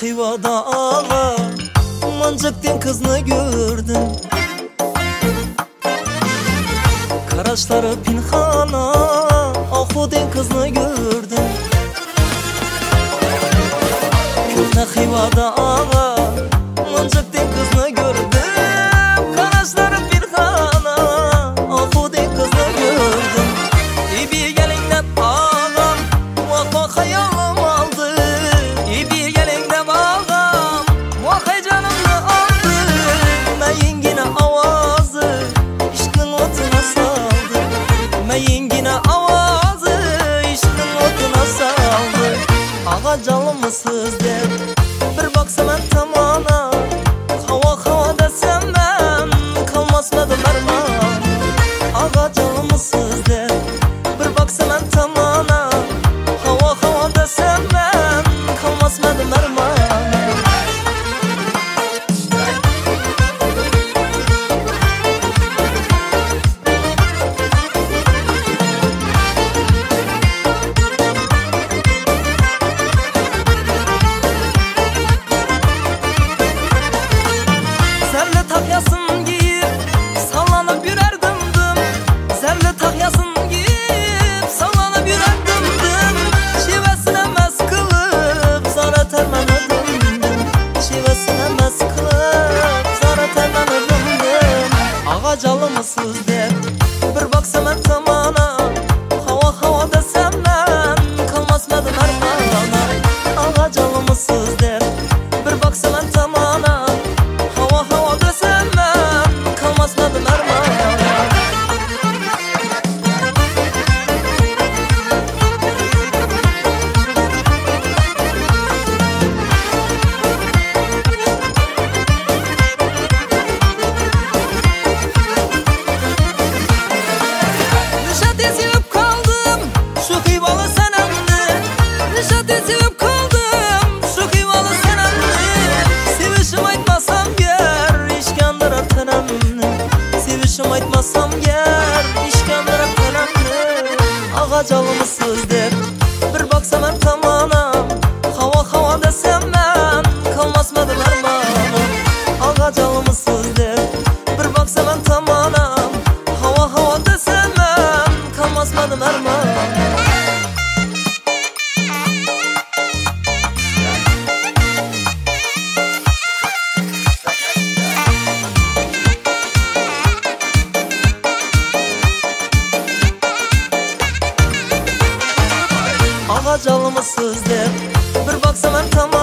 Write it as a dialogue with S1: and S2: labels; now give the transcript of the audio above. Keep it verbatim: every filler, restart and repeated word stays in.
S1: Xivada ağa Mancık'ten kızını gördüm. Karaşları pinhana Ahud'den kızını gördüm. Köhne Xivada ağa Mancık'ten kızını gördüm. Karaşları pinhana Ahud'den kızını gördüm. İbi gelinden ağam Vakva hayalim aldı. İbi gelinden ağam Vakva canımı aldı. Meyingine avazı İşkin otuna saldı. Meyingine avazı İşkin otuna saldı. Ağa canlımısız der Bir baksa ben tamana Hava hava desem ben Kalmazmadım erman. Ağa canlımısız der Bir baksa ben tamana Hava hava desem ben Kalmazmadım erman. Zerli takyasın giyip sallanıp yürerdim dım. Zerli takyasın giyip sallanıp yürerdim dım. Şivesine mez kılıp zara termemedim dım. Şivesine mez kılıp zara termemedim dım. Ağa calımısız der Bir baksa ben tamana Hava hava desem ben Kalmazmadım ermana. Ağa calımısız der Bir baksa ben tamana Hava hava desem ben Kalmazmadım ermana. Nişat ezilip kaldım Şu Xivalı senemdi. Nişat ezilip kaldım Şu Xivalı senemdi. Sevişim aytmasam ger İşkandıra tenemni. Sevişim aytmasam ger İşkandıra tenemni. Ağa calımısız der Bir baksa ben tamana Hava hava desem ben Kalmazmadım ermana. Ağa calımısız der Bir baksa ben tamana Hava hava desem ben Kalmazmadım ermana. Ağa calımısız der Bir baksa ben tamam